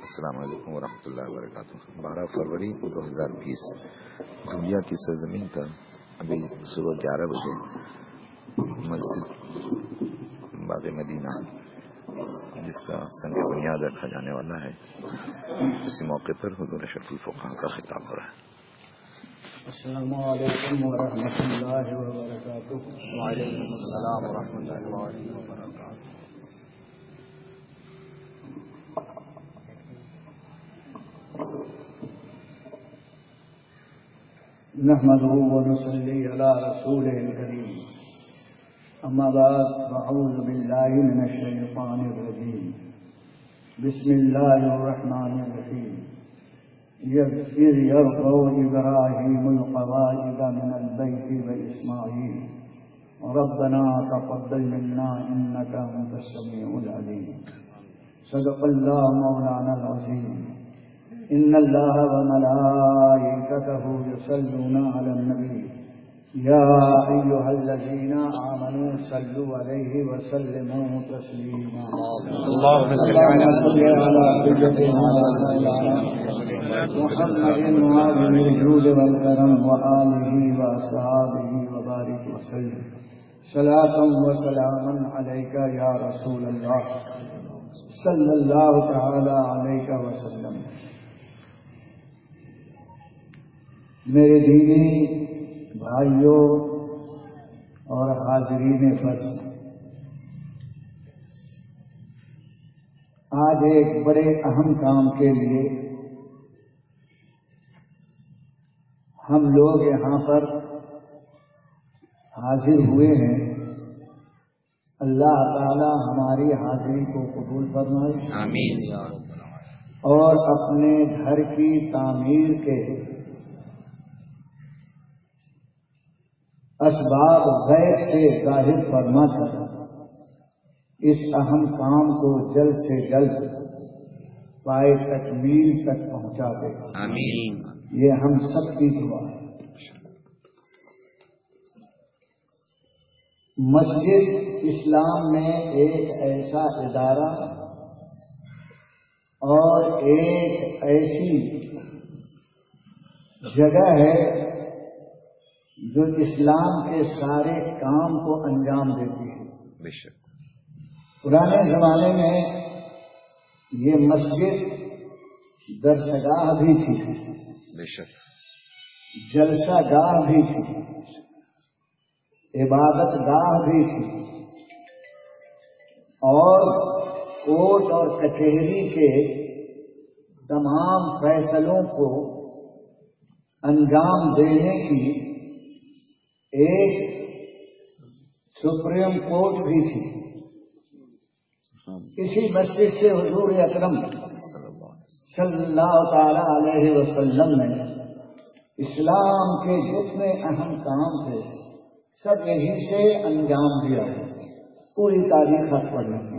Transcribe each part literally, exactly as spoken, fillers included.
السلام علیکم ورحمۃ اللہ وبرکاتہ۔ بارہ فروری دو ہزار بیس دنیا کی سرزمین پر ابھی صبح گیارہ بجے مسجد باغ مدینہ جس کا سنگ بنیاد رکھا جانے والا ہے، اسی موقع پر حضور اشرف الفقہاء کا خطاب ہو رہا ہے۔ السلام علیکم ورحمۃ اللہ وبرکاتہ۔ وعلیکم السلام ورحمۃ اللہ وبرکاتہ۔ نحمده ونصلي على رسوله الكريم، اما بعد فاعوذ بالله من الشيطان الرجيم، بسم الله الرحمن الرحيم۔ إذ يرفع إبراهيم القواعد من البيت وإسماعيل ربنا تقبل منا إنك أنت السميع العليم۔ صدق الله مولانا العظيم۔ إن الله وملائكته يصلون على النبي يا أيها الذين آمنوا صلوا عليه وسلموا تسليما۔ اللهم صل على سيدنا محمد وعلى الجود والكرم وآله وأصحابه وبارك وسلم صلاة وسلاما عليك يا رسول الله صلى الله تعالى عليك وسلم۔ میرے دینی بھائیوں اور حاضرین بس، آج ایک بڑے اہم کام کے لیے ہم لوگ یہاں پر حاضر ہوئے ہیں۔ اللہ تعالی ہماری حاضری کو قبول فرمائے، آمین۔ اور اپنے گھر کی تعمیر کے اسباب غیب سے ظاہر فرما کر اس اہم کام کو جلد سے جلد پائے تکمیل تک پہنچا دے، آمین۔ یہ ہم سب کی دعا ہے۔ مسجد اسلام میں ایک ایسا ادارہ اور ایک ایسی جگہ ہے جو اسلام کے سارے کام کو انجام دیتی ہے۔ بے شک پرانے زمانے میں یہ مسجد درسگاہ بھی تھی، بے شک جلسہ گاہ بھی تھی، عبادت گاہ بھی تھی، اور کورٹ اور کچہری کے تمام فیصلوں کو انجام دینے کی ایک سپریم کورٹ بھی تھی۔ اسی مسجد سے حضور اکرم صلی اللہ تعالی علیہ وسلم نے اسلام کے جتنے اہم کام تھے سب یہی سے انجام دیا ہے۔ پوری تاریخ پڑھنے کی۔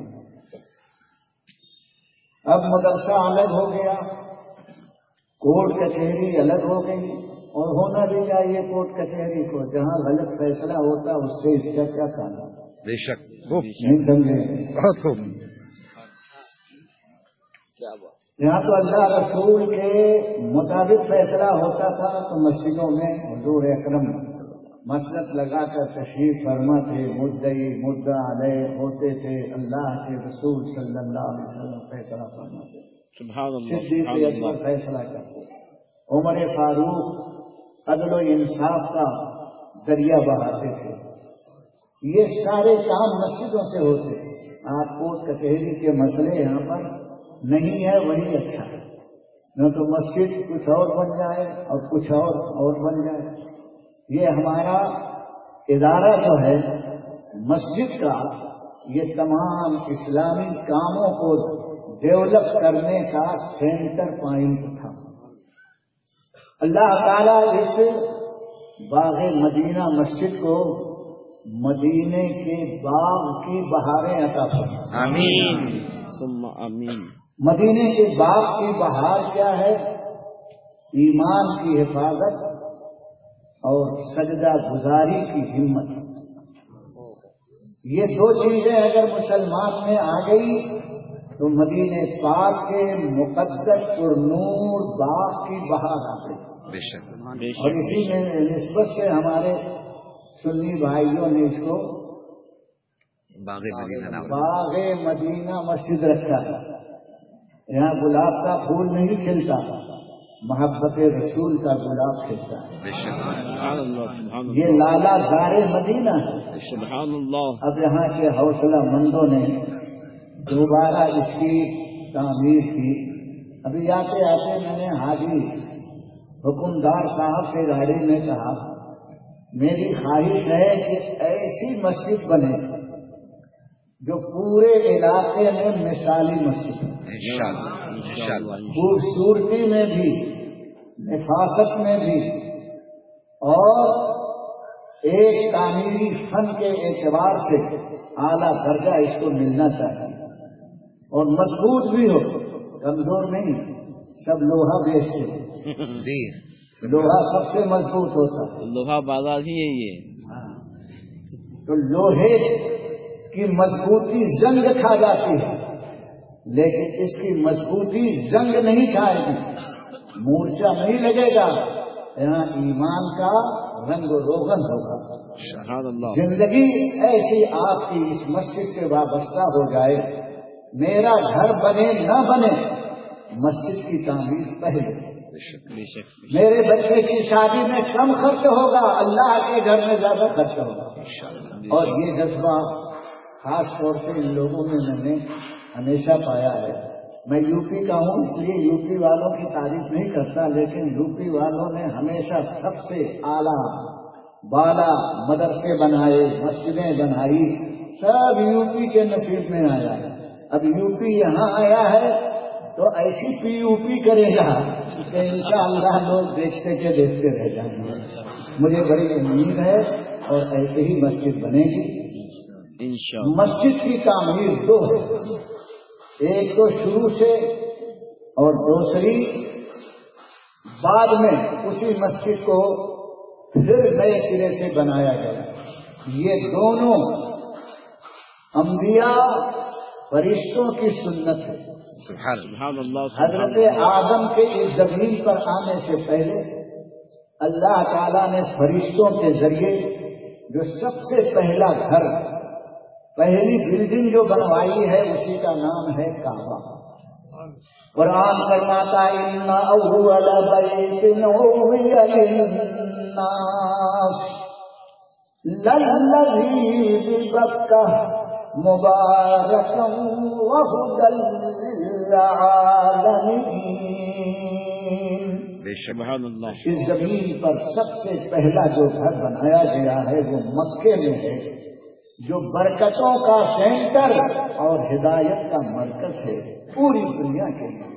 اب مدرسہ الگ ہو گیا، کورٹ کچہری الگ ہو گئی، اور ہونا بھی چاہیے کورٹ کچہری کو، جہاں غلط فیصلہ ہوتا اس سے اس کا کیا کہنا۔ بے شک نہیں سمجھے؟ یہاں تو اللہ رسول کے مطابق فیصلہ ہوتا تھا، تو مسجدوں میں حضور اکرم مسلط لگا کر تشریف فرما تھے، مدعی مدعا علیہ ہوتے تھے، اللہ کے رسول صلی اللہ علیہ وسلم فیصلہ فرماتے، صدیق اکبر فیصلہ کرتے، عمر فاروق عدل و انصاف کا دریا بہاتے تھے۔ یہ سارے کام مسجدوں سے ہوتے۔ آپ کورٹ کچہری کے مسئلے یہاں پر نہیں ہے، وہی اچھا ہے، نہ تو مسجد کچھ اور بن جائے اور کچھ اور اور بن جائے۔ یہ ہمارا ادارہ جو ہے مسجد کا، یہ تمام اسلامی کاموں کو ڈیولپ کرنے کا سینٹر پوائنٹ تھا۔ اللہ تعالیٰ اس باغ مدینہ مسجد کو مدینے کے باغ کی بہاریں عطا فرمائے، آمین ثم آمین۔ مدینے کے باغ کی بہار کیا ہے؟ ایمان کی حفاظت اور سجدہ گزاری کی ہمت۔ یہ دو چیزیں اگر مسلمان میں آ گئی تو مدینے پاک کے مقدس پر نور باغ کی بہار آ گئی. بے شک. اور اسی میں نسبت سے ہمارے سنی بھائیوں نے اس کو باغ مدینہ نام باغ مدینہ مسجد رکھا ہے. یہاں گلاب کا پھول نہیں کھلتا، محبت رسول کا گلاب کھلتا ہے. بے شک. یہ لالا زار مدینہ ہے. سبحان اللہ. اب یہاں کے حوصلہ مندوں نے دوبارہ اس کی تعمیر کی. ابھی آتے آتے میں نے حاجی حکمدار صاحب سے گاڑی میں کہا میری خواہش ہے کہ ایسی مسجد بنے جو پورے علاقے میں مثالی مسجد ہے. انشاءاللہ انشاءاللہ. خوبصورتی میں بھی، نفاست میں بھی، اور ایک تعمیری فن کے اعتبار سے اعلیٰ درجہ اس کو ملنا چاہیے. اور مضبوط بھی ہو، کمزور نہیں. سب لوہا بیچتے جی. لوہا سب سے مضبوط ہوتا ہے. لوہا بازار ہی ہے یہ. تو لوہے کی مضبوطی زنگ کھا جاتی ہے، لیکن اس کی مضبوطی زنگ نہیں کھائے گی، مورچہ نہیں لگے گا. یہاں ایمان کا رنگ و روغن ہوگا. سبحان اللہ. زندگی ایسی آپ کی اس مسجد سے وابستہ ہو جائے. میرا گھر بنے نہ بنے، مسجد کی تعمیر پہلے. بے شک. میرے بچے کی شادی میں کم خرچ ہوگا، اللہ کے گھر میں زیادہ خرچ ہوگا. اور یہ جذبہ خاص طور سے ان لوگوں میں میں نے ہمیشہ پایا ہے. میں یو پی کا ہوں، اس لیے یو پی والوں کی تعریف نہیں کرتا، لیکن یو پی والوں نے ہمیشہ سب سے اعلیٰ بالا مدرسے بنائے، مسجدیں بنائی. سب یو پی کے نصیب میں آیا ہے. اب یو پی یہاں آیا ہے تو ایسی پی یو پی کرے گا کہ انشاءاللہ لوگ دیکھتے کے دیکھتے رہ جائیں گے. مجھے بڑی امید ہے اور ایسے ہی مسجد بنے گی. انشاءاللہ. مسجد کی تعمیر دو ہے، ایک تو شروع سے اور دوسری بعد میں اسی مسجد کو پھر نئے سرے سے بنایا گیا. یہ دونوں انبیاء فرشتوں کی سنت ہے. سبحان اللہ. حضرت آدم کے اس زمین پر آنے سے پہلے اللہ تعالیٰ نے فرشتوں کے ذریعے جو سب سے پہلا گھر، پہلی بلڈنگ جو بنوائی ہے اسی کا نام ہے کعبہ. قرآن فرماتا ان اول بیت وضع للناس للذی ببکہ مبارکا وہدی للعالمین. سبحان اللہ. اس زمین پر سب سے پہلا جو گھر بنایا گیا ہے وہ مکے میں ہے، جو برکتوں کا سینٹر اور ہدایت کا مرکز ہے پوری دنیا کے لیے.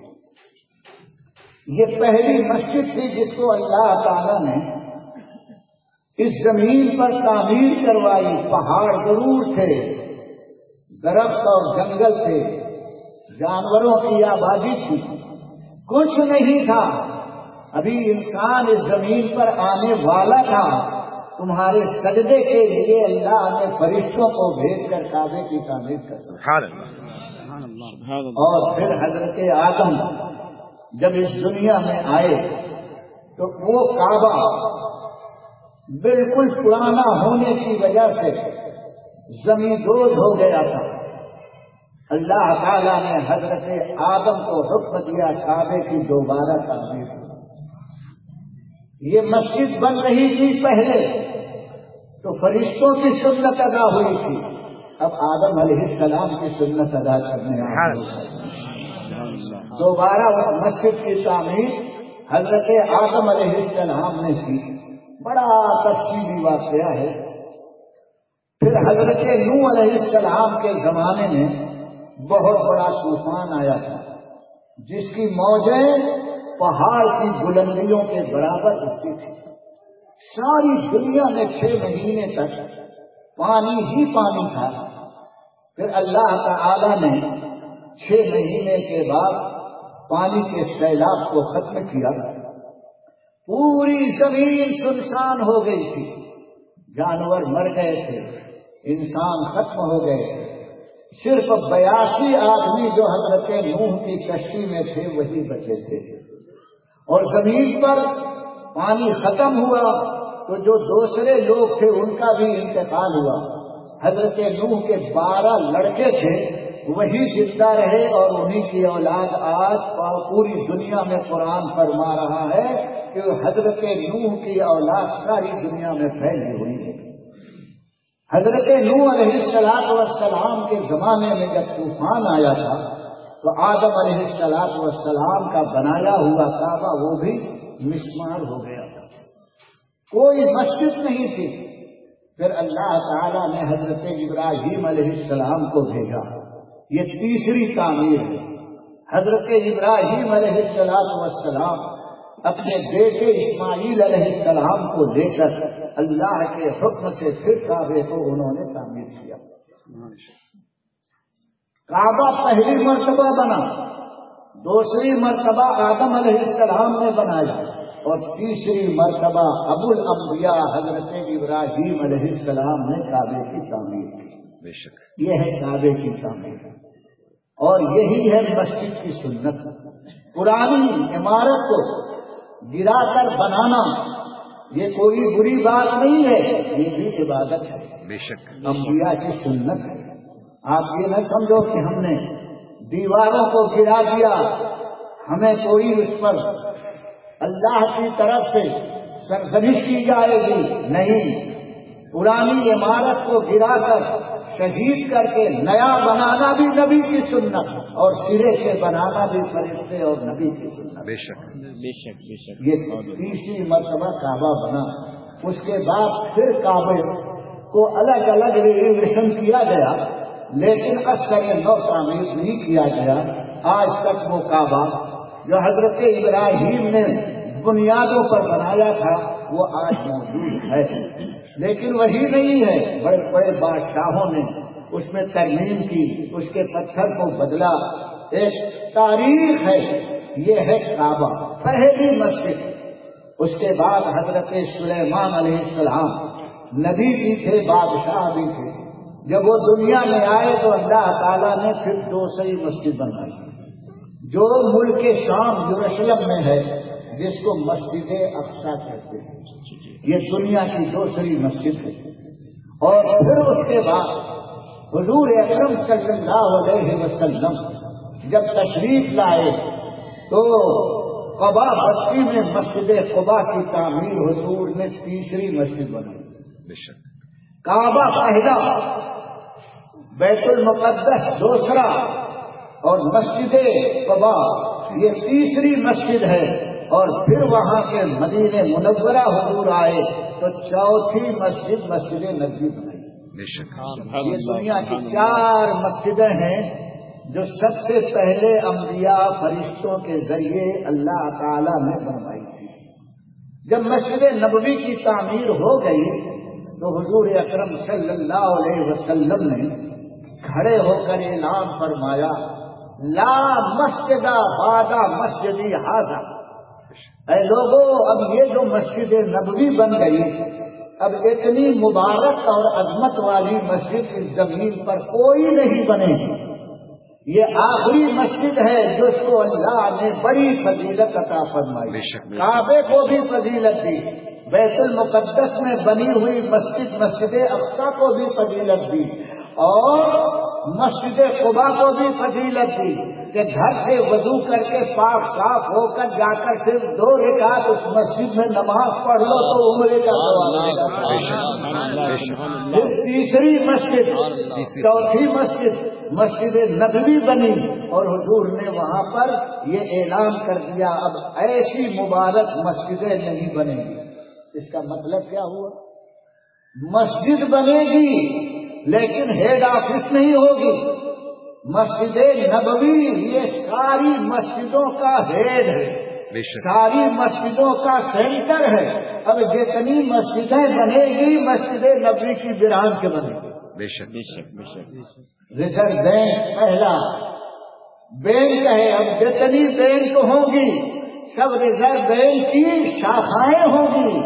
یہ پہلی مسجد تھی جس کو اللہ تعالیٰ نے اس زمین پر تعمیر کروائی. پہاڑ ضرور تھے، درخت اور جنگل تھے، جانوروں کی آبادی تھی، کچھ نہیں تھا. ابھی انسان اس زمین پر آنے والا تھا. تمہارے سجدے کے لیے اللہ نے فرشتوں کو بھیج کر کعبے کی تعمیر کر. سبحان اللہ. اور پھر حضرت آدم جب اس دنیا میں آئے تو وہ کعبہ بالکل پرانا ہونے کی وجہ سے زمیندوز ہو گیا تھا. اللہ تعالیٰ نے حضرت آدم کو حکم دیا کعبے کی دوبارہ تعمیر. یہ مسجد بن رہی تھی پہلے تو فرشتوں کی سنت ادا ہوئی تھی، اب آدم علیہ السلام کی سنت ادا کرنے آئی. دوبارہ مسجد کی تعمیر حضرت آدم علیہ السلام نے کی. بڑا تفصیلی واقعہ ہے. پھر حضرت نوح علیہ السلام کے زمانے میں بہت بڑا طوفان آیا تھا جس کی موجیں پہاڑ کی بلندیوں کے برابر اٹھتی تھی. ساری دنیا میں چھ مہینے تک پانی ہی پانی تھا. پھر اللہ تعالی نے چھ مہینے کے بعد پانی کے سیلاب کو ختم کیا. پوری زمین سنسان ہو گئی تھی، جانور مر گئے تھے، انسان ختم ہو گئے تھے. صرف بیاسی آدمی جو حضرت نوح کی کشتی میں تھے وہی بچے تھے، اور زمین پر پانی ختم ہوا تو جو دوسرے لوگ تھے ان کا بھی انتقال ہوا۔ حضرت نوح کے بارہ لڑکے تھے وہی زندہ رہے، اور انہی کی اولاد آج پوری دنیا میں قرآن فرما رہا ہے کہ حضرت نوح کی اولاد ساری دنیا میں پھیلی ہوئی ہے۔ حضرت نوح علیہ الصلوۃ والسلام کے زمانے میں جب طوفان آیا تھا تو آدم علیہ الصلوۃ والسلام کا بنایا ہوا کعبہ وہ بھی مسمار ہو گیا تھا، کوئی مسجد نہیں تھی۔ پھر اللہ تعالیٰ نے حضرت ابراہیم علیہ السلام کو بھیجا، یہ تیسری تعمیر ہے۔ حضرت ابراہیم علیہ الصلوۃ والسلام اپنے بیٹے اسماعیل علیہ السلام کو لے کر اللہ کے حکم سے پھر کعبے کو انہوں نے تعمیر کیا۔ کعبہ پہلی مرتبہ بنا، دوسری مرتبہ آدم علیہ السلام نے بنایا، اور تیسری مرتبہ ابو الانبیاء حضرت ابراہیم علیہ السلام نے کعبے کی تعمیر کی۔ بے شک یہ ہے کعبے کی تعمیر، اور یہی ہے مسجد کی سنت۔ پرانی عمارت کو گرا کر بنانا یہ کوئی بری بات نہیں ہے، یہ بھی عبادت ہے، بے شک انبیاء کی سنت ہے۔ آپ یہ نہ سمجھو کہ ہم نے دیواروں کو گرا دیا، ہمیں کوئی اس پر اللہ کی طرف سے سرزنش کی جائے گی، نہیں۔ پرانی عمارت کو گرا کر شہید کر کے نیا بنانا بھی نبی کی سنت، اور سرے سے بنانا بھی فرشتے اور نبی کی سنت۔ بے شک بے شک بے شک یہ تیسری مرتبہ کعبہ بنا۔ اس کے بعد پھر کعبے کو الگ الگ رینوویشن کیا گیا، لیکن اثر نو تعمیر نہیں کیا گیا۔ آج تک وہ کعبہ جو حضرت ابراہیم نے بنیادوں پر بنایا تھا وہ آج موجود ہے، لیکن وہی نہیں ہے۔ بڑے بڑے بادشاہوں نے اس میں ترمیم کی، اس کے پتھر کو بدلا، ایک تاریخ ہے۔ یہ ہے کعبہ پہلی مسجد۔ اس کے بعد حضرت سلیمان علیہ السلام نبی بھی تھے، بادشاہ بھی تھے۔ جب وہ دنیا میں آئے تو اللہ تعالیٰ نے پھر دوسری مسجد بنائی، جو ملک شام یروشلم میں ہے، جس کو مسجد اقصی کہتے ہیں۔ یہ دنیا کی دوسری مسجد ہے۔ اور پھر اس کے بعد حضور اکرم صلی اللہ علیہ وسلم جب تشریف لائے تو قبا بستی میں مسجد قبا کی تعمیر حضور نے تیسری مسجد بنائی۔ بے شک کعبہ پہلا، بیت المقدس دوسرا، اور مسجد قبا یہ تیسری مسجد ہے۔ اور پھر وہاں سے مدینہ منورہ حضور آئے تو چوتھی مسجد مسجد نبوی بنائی۔ بے شک یہ دنیا کی چار مسجدیں ہیں جو سب سے پہلے انبیاء فرشتوں کے ذریعے اللہ تعالی نے بنوائی تھی۔ جب مسجد نبوی کی تعمیر ہو گئی تو حضور اکرم صلی اللہ علیہ وسلم نے کھڑے ہو کر اعلان فرمایا، لا مسجد بعد مسجدی ھذا۔ اے لوگوں، اب یہ جو مسجد نبوی بن گئی، اب اتنی مبارک اور عظمت والی مسجد اس زمین پر کوئی نہیں بنے گی۔ یہ آخری مسجد ہے جس کو اللہ نے بڑی فضیلت عطا فرمائی۔ کعبے کو بھی فضیلت دی، بیت المقدس میں بنی ہوئی مسجد مسجد اقصی کو بھی فضیلت دی، اور مسجد قبا کو بھی فضیلت دی کہ گھر سے وضو کر کے پاک صاف ہو کر جا کر صرف دو رکعت اس مسجد میں نماز پڑھ لو تو عمرے کا ثواب۔ پھر تیسری مسجد، چوتھی مسجد مسجد نبوی بنی، اور حضور نے وہاں پر یہ اعلان کر دیا اب ایسی مبارک مسجدیں نہیں بنے گی۔ اس کا مطلب کیا ہوا؟ مسجد بنے گی لیکن ہیڈ آفس نہیں ہوگی۔ مسجد نبوی یہ ساری مسجدوں کا ہیڈ ہے، ساری مسجدوں کا سینٹر ہے۔ اب جتنی مسجدیں بنے گی مسجد نبوی کی بران کے بنے گی۔ بے شک بے شک بے شک ریزرو بینک پہلا بینک ہے، اب جتنی بینک ہوں گی سب ریزرو بینک کی شاخائیں ہوں گی۔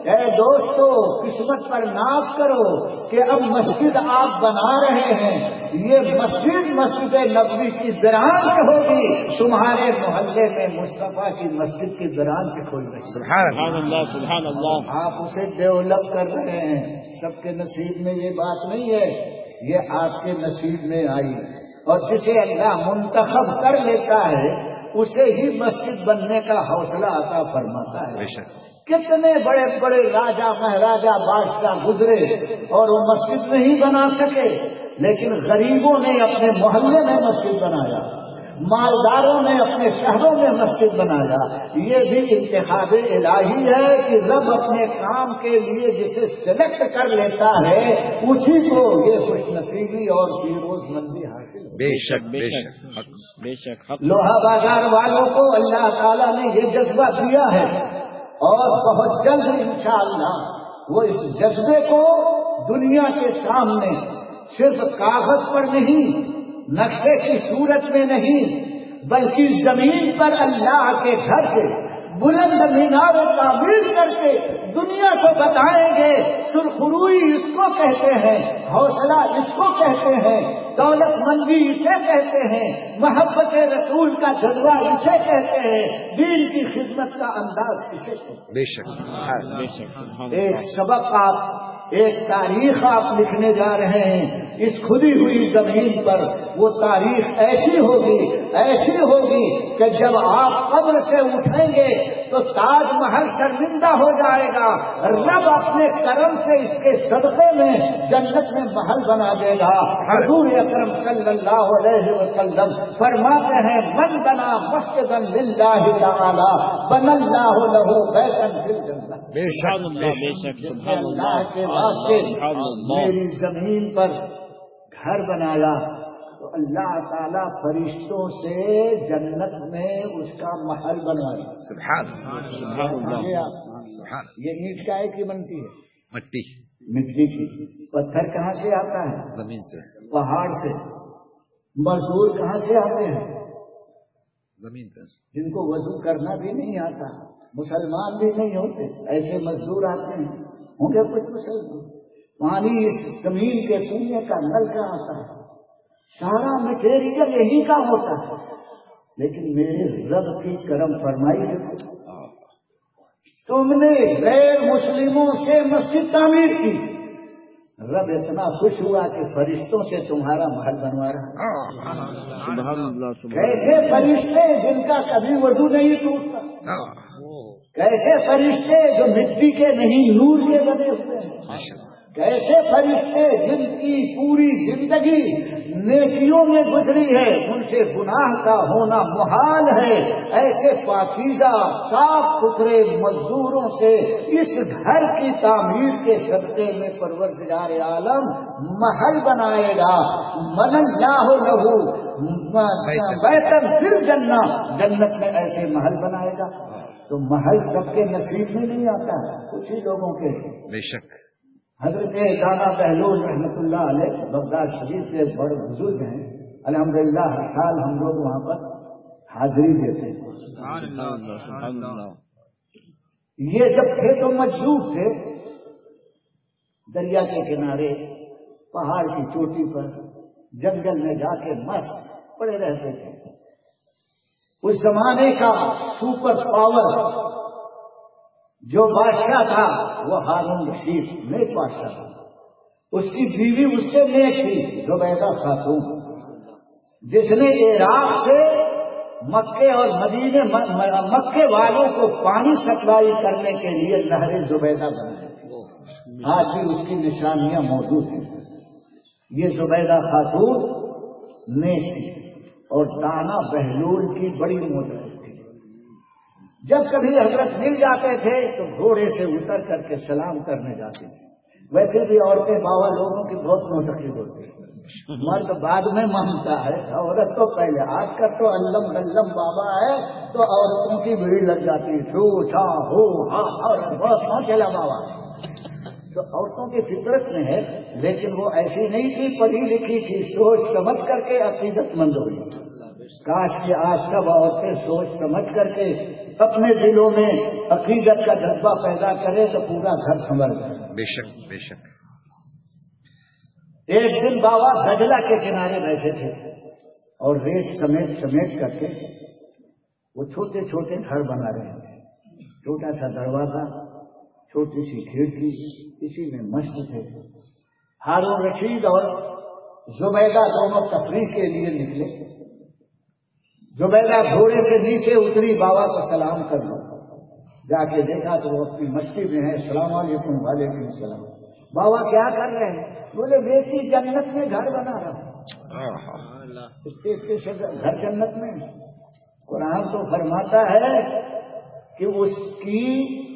اے دوستو قسمت پر ناز کرو کہ اب مسجد آپ بنا رہے ہیں، یہ مسجد مسجد نبوی کی بران سے ہوگی، تمہارے محلے میں مصطفیٰ کی مسجد کی بران سے کھول رہی ہے۔ سبحان اللہ سبحان اللہ۔ آپ اسے ڈیولپ کر رہے ہیں، سب کے نصیب میں یہ بات نہیں ہے، یہ آپ کے نصیب میں آئی، اور جسے اللہ منتخب کر لیتا ہے اسے ہی مسجد بننے کا حوصلہ عطا فرماتا ہے۔ بے شک کتنے بڑے بڑے راجا مہاراجا بادشاہ گزرے اور وہ مسجد نہیں بنا سکے، لیکن غریبوں نے اپنے محلے میں مسجد بنایا، مالداروں نے اپنے شہروں میں مسجد بنایا۔ یہ بھی انتخاب الہی ہے کہ رب اپنے کام کے لیے جسے سلیکٹ کر لیتا ہے اسی کو یہ خوش نصیبی اور فیروز مندی حاصل ہے۔ بے شک بے بے شک شک حق بے شک حق۔ لوہا بازار والوں کو اللہ تعالیٰ نے یہ جذبہ دیا ہے، اور بہت جلد انشاءاللہ وہ اس جذبے کو دنیا کے سامنے صرف کاغذ پر نہیں، نقشے کی صورت میں نہیں، بلکہ زمین پر اللہ کے گھر کے بلند مینار تعمیر کر کے دنیا کو بتائیں گے سرخروئی اس کو کہتے ہیں، حوصلہ اس کو کہتے ہیں، دولت مندی اسے کہتے ہیں، محبت رسول کا جذبہ اسے کہتے ہیں، دین کی خدمت کا انداز اسے کہتے ہیں۔ بے شک بے شک۔ ایک سبق آپ، ایک تاریخ آپ لکھنے جا رہے ہیں اس کھلی ہوئی زمین پر، وہ تاریخ ایسی ہوگی ایسی ہوگی کہ جب آپ قبر سے اٹھیں گے تو تاج محل شرمندہ ہو جائے گا، رب اپنے کرم سے اس کے صدقے میں جنت میں محل بنا دے گا۔ حضور اکرم صلی اللہ علیہ وسلم فرماتے ہیں من بنا مسجدا للہ تعالی بنى اللہ لہ بیتا فی الجنہ۔ بے شک بے شک جس نے سبحان اللہ اللہ کے واسطے سبحان اللہ۔ میری زمین پر گھر بنایا تو اللہ تعالیٰ فرشتوں سے جنت میں اس کا محل بنوایا۔ سبحان سبحان اللہ۔ یہ آپ- سبحان یہ اینٹ کا ہے کہ بنتی ہے؟ مٹی مٹی کی۔ پتھر کہاں سے آتا ہے؟ زمین سے، پہاڑ سے۔ مزدور کہاں سے آتے ہیں؟ زمین پہ۔ جن کو وضو کرنا بھی نہیں آتا، مسلمان بھی نہیں ہوتے، ایسے مزدور آتے ہیں، ہوں گے کچھ مسلمان۔ پانی اس زمین کے کنویں کا نل کا آتا ہے، سارا مٹیریل یہی کا ہوتا ہے، لیکن میرے رب کی کرم فرمائی ہے تم نے غیر مسلموں سے مسجد تعمیر کی، رب اتنا خوش ہوا کہ فرشتوں سے تمہارا محل بنوا رہا ہے۔ سبحان اللہ سبحان کیسے فرشتے جن کا کبھی وضو نہیں ٹوٹتا، کیسے فرشتے جو مٹی کے نہیں نور کے بنے ہوئے ہیں، کیسے فرشتے جن کی پوری زندگی نیکیوں میں گزری ہے، ان سے گناہ کا ہونا محال ہے، ایسے پاکیزہ صاف ستھرے مزدوروں سے اس گھر کی تعمیر کے صدقے میں پروردگار عالم محل بنائے گا۔ من اللہ لہ بیتن فی الجنہ، جنت میں ایسے محل بنائے گا۔ تو محل سب کے نصیب میں نہیں آتا ہے، کچھ ہی لوگوں کے۔ بے شک حضرت دانا بہلول رحمۃ اللہ علیہ بغداد شریف کے بڑے بزرگ ہیں، الحمدللہ ہر سال ہم لوگ وہاں پر حاضری دیتے ہیں۔ سبحان اللہ سبحان اللہ۔ یہ جب تھے تو مجذوب تھے، دریا کے کنارے پہاڑ کی چوٹی پر جنگل میں جا کے مست پڑے رہتے تھے۔ اس زمانے کا سپر پاور جو بادشاہ تھا وہ ہارون رشید نیک بادشاہ تھا، اس کی بیوی اس سے نیک تھی زبیدہ خاتون، جس نے عراق سے مکے اور مدینے مکے والوں کو پانی سپلائی کرنے کے لیے نہر زبیدہ بنائی، آج بھی اس کی نشانیاں موجود ہیں۔ یہ زبیدہ خاتون نیک تھی اور دانا بہلول کی بڑی محبت تھی۔ جب کبھی حضرت مل جاتے تھے تو گھوڑے سے اتر کر کے سلام کرنے جاتے تھے۔ ویسے بھی عورتیں باوا لوگوں کی بہت منتخب ہوتی ہیں، مرد بعد میں مانگتا ہے، عورت تو پہلے۔ آج کل تو علم گلم بابا ہے تو عورتوں کی بھیڑ لگ جاتی ہے، چھو چھا ہو ہاں اور بہت نہ چلا بابا، تو عورتوں کی فطرت میں ہے، لیکن وہ ایسی نہیں تھی، پڑھی لکھی تھی، سوچ سمجھ کر کے عقیدت مند ہوئی۔ کاش کہ آج سب عورتیں سوچ سمجھ کر کے اپنے دلوں میں عقیدت کا جذبہ پیدا کرے تو پورا گھر سنبھل جائے. بے شک بے شک. ایک دن بابا دجلہ کے کنارے بیٹھے تھے اور ریت سمیٹ سمیٹ کر کے وہ چھوٹے چھوٹے گھر بنا رہے تھے. چھوٹا سا دروازہ، چھوٹی سی کھڑکی، اسی میں مست تھے. ہارون رشید اور زبیدہ دونوں تفریح کے لیے نکلے. زبیدہ گھوڑے سے نیچے اتری، بابا کو سلام کر لو. جا کے دیکھا تو وہ اپنی مسجد میں ہے. السلام علیکم. وعلیکم السلام. بابا کیا کر رہے ہیں؟ بولے بیٹی جنت میں گھر بنا رہا ہوں. گھر جنت میں. قرآن تو فرماتا ہے کہ اس کی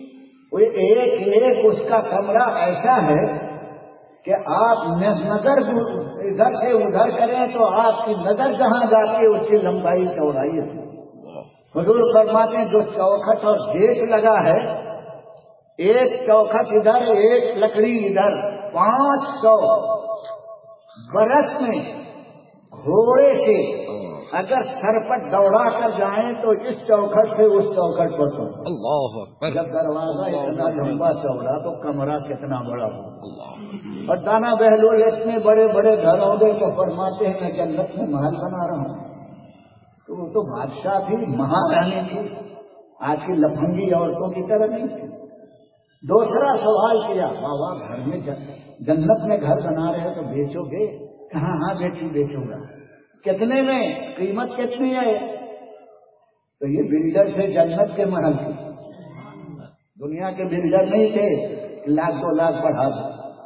ایک ایک اس کا کمرہ ایسا ہے کہ آپ نظر ادھر سے ادھر کریں تو آپ کی نظر جہاں جاتی ہے اس کی لمبائی چوڑائی ہے. حضور فرماتے ہیں جو چوکھٹ اور گیٹ لگا ہے، ایک چوکھٹ ادھر ایک لکڑی ادھر، پانچ سو برس میں گھوڑے سے اگر سرپٹ دوڑا کر جائیں تو اس چوکھٹ سے اس چوکھٹ پر پہنچے. اللہ اکبر. جب دروازہ اتنا لمبا چوڑا تو کمرہ کتنا بڑا ہو. اور دانا بہلول اتنے بڑے بڑے گھر ہو گئے تو فرماتے ہیں میں جنت میں محل بنا رہا ہوں. تو وہ تو بادشاہ تھی، مہارانی تھی، آج کی لفنگی عورتوں کی طرح نہیں تھی. دوسرا سوال کیا، بابا گھر میں جنت میں گھر بنا رہے تو بیچو گے؟ کہاں ہاں بیچوں بیچوں گا. کتنے میں؟ قیمت کتنی ہے؟ تو یہ بلڈر تھے جنت کے محل کی. دنیا کے بلڈر نہیں تھے لاکھ دو لاکھ بڑھا دو.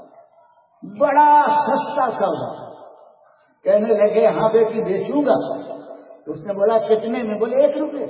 بڑا سستا سودا. کہنے لگے ہاں بیٹی بیچوں گا. تو اس نے بولا کتنے میں؟ بولے ایک روپے.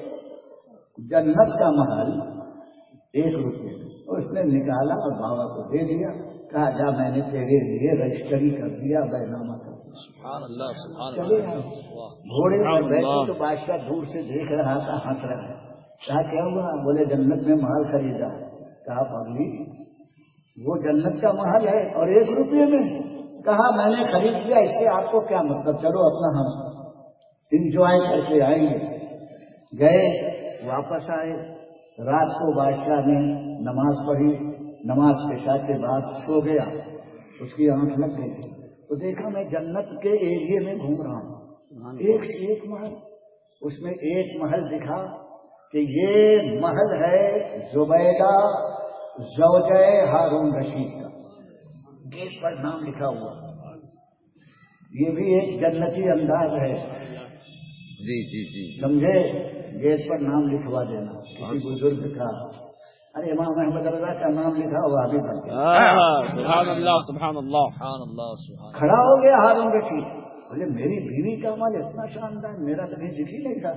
جنت کا محل ایک روپے. اس نے نکالا اور بابا کو دے دیا. کہا جا میں نے تیرے لیے رجسٹری کر دیا، بینامہ کر دیا. چلے گھوڑے پر بیٹھے تو بادشاہ دور سے دیکھ رہا تھا، ہنس رہا ہے. کہا کیا ہوا؟ بولے جنت میں محل خریدا. کہا پگلی وہ جنت کا محل ہے اور ایک روپے میں. کہا میں نے خرید لیا، اس سے آپ کو کیا مطلب، چلو اپنا ہم انجوائے کر کے آئیں گے. گئے، واپس آئے. رات کو بادشاہ نے نماز پڑھی، نماز عشاء کے بعد سو گیا. اس کی آنکھ لگ گئی تو دیکھا میں جنت کے ایریے میں گھوم رہا ہوں، ایک سے ایک محل. اس میں ایک محل دکھا کہ یہ محل ہے زبیدہ زوجہ ہارون رشید کا. گیٹ پر نام لکھا ہوا. یہ بھی ایک جنتی انداز ہے. جی جی جی سمجھے؟ گیٹ پر نام لکھوا دینا. کسی بزرگ کا، ارے امام احمد رضا کا نام لکھا ہوا ابھی بن گیا. سبحان اللہ سبحان اللہ سبحان اللہ. کھڑا ہو گیا ہارون رشید. بولے میری بیوی کا مال اتنا شاندار، میرا کبھی دکھ ہی نہیں تھا.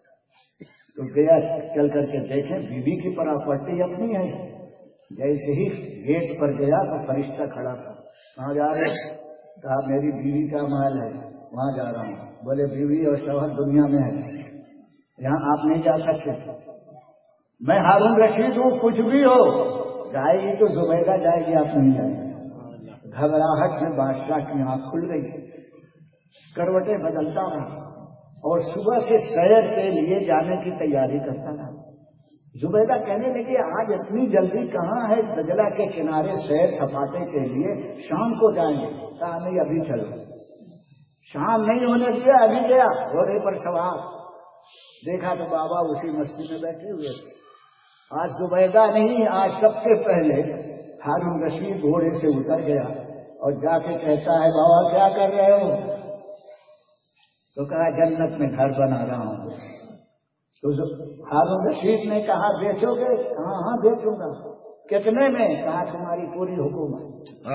تو گیا چل کر کے دیکھیں بیوی کی پراپرٹی اپنی ہے. جیسے ہی گیٹ پر گیا تو فرشتہ کھڑا تھا. کہاں جا رہے؟ کہا میری بیوی کا مال ہے، وہاں جا رہا ہوں. بولے بیوی اور شوہر دنیا میں ہے، یہاں آپ نہیں جا سکتے. میں ہارون رشید ہوں، کچھ بھی ہو. جائے گی تو زبیدہ جائے گی، آپ نہیں جائیں گے. گھبراہٹ میں بادشاہ کی آنکھ کھل گئی. کروٹیں بدلتا رہا اور صبح سے سیر کے لیے جانے کی تیاری کرتا رہا. زبیدہ کہنے لگی آج اتنی جلدی کہاں ہے؟ دجلہ کے کنارے سیر سپاٹے کے لیے شام کو جائیں گے. کہا نہیں ابھی چلو. شام نہیں ہونے دیا، ابھی گیا گھوڑے پر سوار. دیکھا تو بابا اسی مسجد میں بیٹھے ہوئے تھے. آج زبیدہ نہیں، آج سب سے پہلے ہارون رشید گھوڑے سے اتر گیا اور جا کے کہتا ہے بابا کیا کر رہے ہو؟ تو کہا جنت میں گھر بنا رہا ہوں. تو ہارون رشید نے کہا بیچو گے؟ کہا ہاں بیچوں گا. کتنے میں؟ کہا تمہاری پوری حکومت.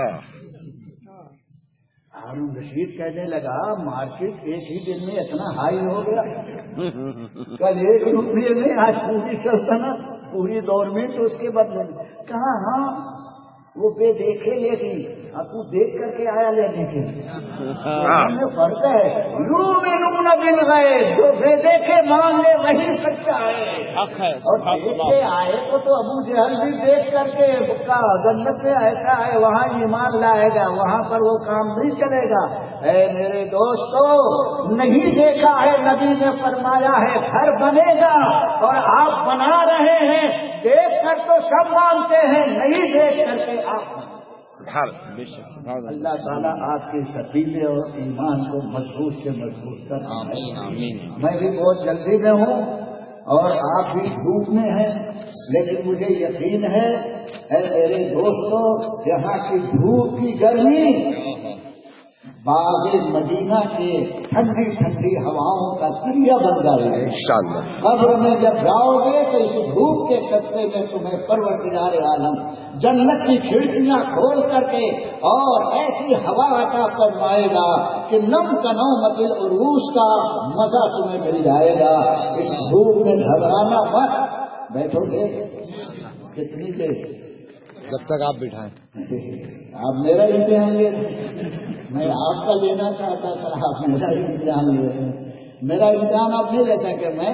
ہارون رشید کہنے لگا مارکیٹ ایک ہی دن میں اتنا ہائی ہو گیا. کل ایک روپیے میں، آج پوری سلطنت، پوری گورنمنٹ اس کے بدلے میں. کہا ہاں وہ بے دیکھے لیکن اب تو دیکھ کر کے آیا لینے کے لیے فرق ہے. یؤمنون بالغیب، جو بے دیکھے مان لے وہی سچا ہے. اور دیکھتے آئے تو تو ابو جہل بھی دیکھ کر کے جنت میں ایسا ہے وہاں ایمان لائے گا، وہاں پر وہ کام نہیں چلے گا. اے میرے دوستو، نہیں دیکھا ہے، نبی نے فرمایا ہے گھر بنے گا اور آپ بنا رہے ہیں، دیکھ کر تو سب مانتے ہیں، نہیں دیکھ کر کے آپ اللہ تعالیٰ آپ کے سفیلے اور ایمان کو مضبوط سے مضبوط کر آمین آمین۔ میں بھی بہت جلدی میں ہوں اور آپ بھی دھوپ میں ہیں، لیکن مجھے یقین ہے اے میرے دوستو، یہاں کی دھوپ کی گرمی باغ مدینہ کے ٹھنڈی ٹھنڈی ہواؤں کا ذریعہ بن جائے گا انشاءاللہ۔ قبر میں جب جاؤ گے تو اس دھوپ کے قطرے میں تمہیں پروردگار عالم جنت کی کھڑکیاں کھول کر کے اور ایسی ہوا عطا فرمائے گا کہ نم کنومت العروس کا مزہ تمہیں مل جائے گا۔ اس دھوپ میں گھبرانا مت، بیٹھو گے کتنی دیر؟ جب تک آپ بٹھائیں۔ آپ میرا امتحان لیے تھے، میں آپ کا لینا چاہتا تھا، آپ میرا امتحان لیے تھے۔ میرا امتحان آپ نہیں لے سکے، میں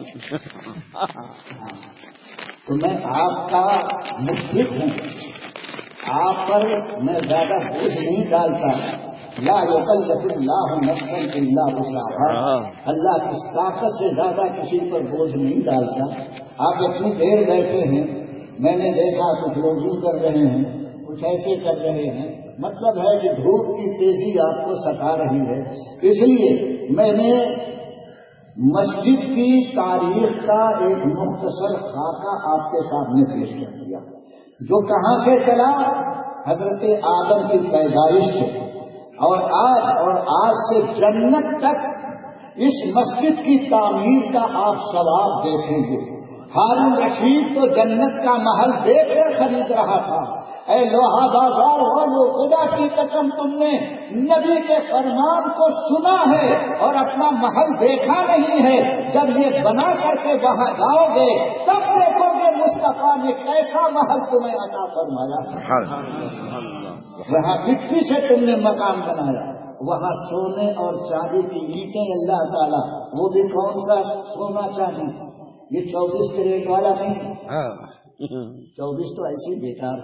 تو میں آپ کا مشرک ہوں، آپ پر میں زیادہ بوجھ نہیں ڈالتا۔ لا یکلف اللہ نفسا الا وسعہا، اللہ کی طاقت سے زیادہ کسی پر بوجھ نہیں ڈالتا۔ آپ اتنی دیر بیٹھے ہیں، میں نے دیکھا کچھ لوگ یوں کر رہے ہیں، کچھ ایسے کر رہے ہیں، مطلب ہے کہ دھوپ کی تیزی آپ کو ستا رہی ہے۔ اس لیے میں نے مسجد کی تاریخ کا ایک مختصر خاکہ آپ کے سامنے پیش کر دیا، جو کہاں سے چلا؟ حضرت آدم کی پیدائش سے، اور آج اور آج سے جنت تک اس مسجد کی تعمیر کا آپ ثواب دیکھیں گے۔ ہارون رشید تو جنت کا محل دیکھ کر خرید رہا تھا۔ اے لوہا بازار والو، خدا کی قسم تم نے نبی کے فرمان کو سنا ہے اور اپنا محل دیکھا نہیں ہے۔ جب یہ بنا کر کے وہاں جاؤ گے تب دیکھو گے مصطفیٰ نے کیسا محل تمہیں عطا فرمایا۔ وہاں مٹی سے تم نے مکان بنایا، وہاں سونے اور چاندی کی اینٹیں اللہ تعالیٰ، وہ بھی کون سا سونا چاندی؟ یہ چوبیس کریٹ والا نہیں، چوبیس تو ایسی بیکار،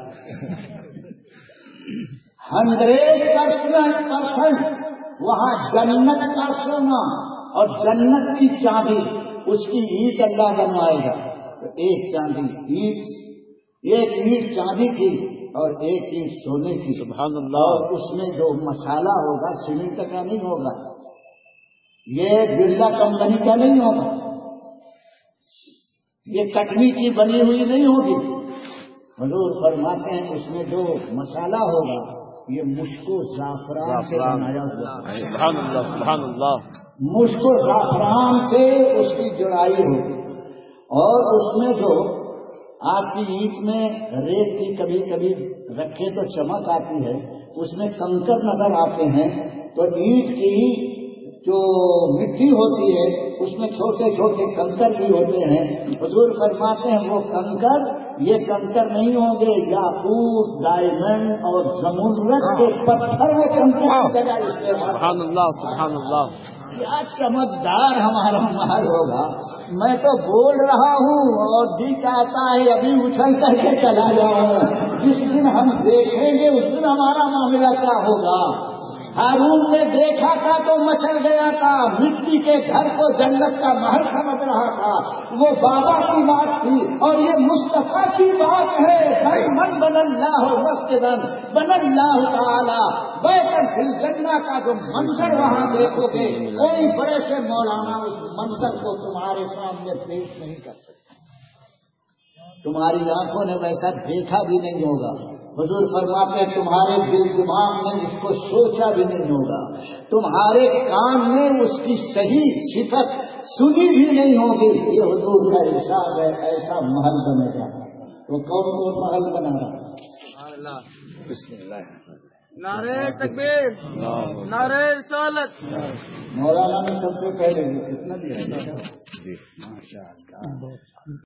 ہنڈریڈ پرسینٹ پرسینٹ وہاں جنت کا سونا اور جنت کی چاندی، اس کی اینٹ اللہ بنوائے گا۔ تو ایک چاندی اینٹ، ایک اینٹ چاندی کی اور ایک اینٹ سونے کی، سبحان اللہ۔ اور اس میں جو مسالہ ہوگا سیمنٹ کا نہیں ہوگا، یہ برلا کمپنی کا نہیں ہوگا، یہ کٹنی کی بنی ہوئی نہیں ہوگی۔ حضور فرماتے ہیں اس میں جو مسالہ ہوگا یہ مشک و زعفران سے بنایا ہوا، سبحان اللہ سبحان اللہ، مشک و زعفران سے اس کی جڑائی ہوگی۔ اور اس میں جو آپ کی اینٹ میں ریت کی کبھی کبھی رکھے تو چمک آتی ہے، اس میں کنکر نظر آتے ہیں، تو اینٹ کی جو مٹی ہوتی ہے اس میں چھوٹے چھوٹے کنکر بھی ہوتے ہیں۔ حضور فرماتے ہیں وہ کنکر، یہ کنکر نہیں ہوں گے، یاقوت، ڈائمنڈ اور زمرد کے پتھر وہ کنکر کی جگہ استعمال۔ سبحان اللہ سبحان اللہ، کیا چمکدار ہمارا محل ہوگا۔ میں تو بول رہا ہوں اور جی چاہتا ہے ابھی اچھل کر کے چلا جاؤں، جس دن ہم دیکھیں گے اس دن ہمارا معاملہ کیا ہوگا۔ ہارون نے دیکھا تھا تو مچل گیا تھا، مٹی کے گھر کو جنت کا محل سمجھ رہا تھا، وہ بابا کی بات تھی اور یہ مصطفیٰ کی بات ہے۔ من بن اللہ مسجدن بن اللہ تعالی بیتن فی الجنہ کا جو منظر وہاں دیکھو گے، کوئی بڑے سے مولانا اس منظر کو تمہارے سامنے پیش نہیں کر سکتا، تمہاری آنکھوں نے ویسا دیکھا بھی نہیں ہوگا۔ حضور فرماتے ہیں تمہارے دل دماغ نے اس کو سوچا بھی نہیں ہوگا، تمہارے کان نے اس کی صحیح صفت سنی بھی نہیں ہوگی۔ یہ حضور کا ارشاد ہے، ایسا محل بنے گا۔ تو کون کون محل بنا رہا؟ بسم اللہ، نعرہ تکبیر، نعرہ رسالت۔ مولانا نے سب سے پہلے کتنا دیا؟ ماشاء اللہ۔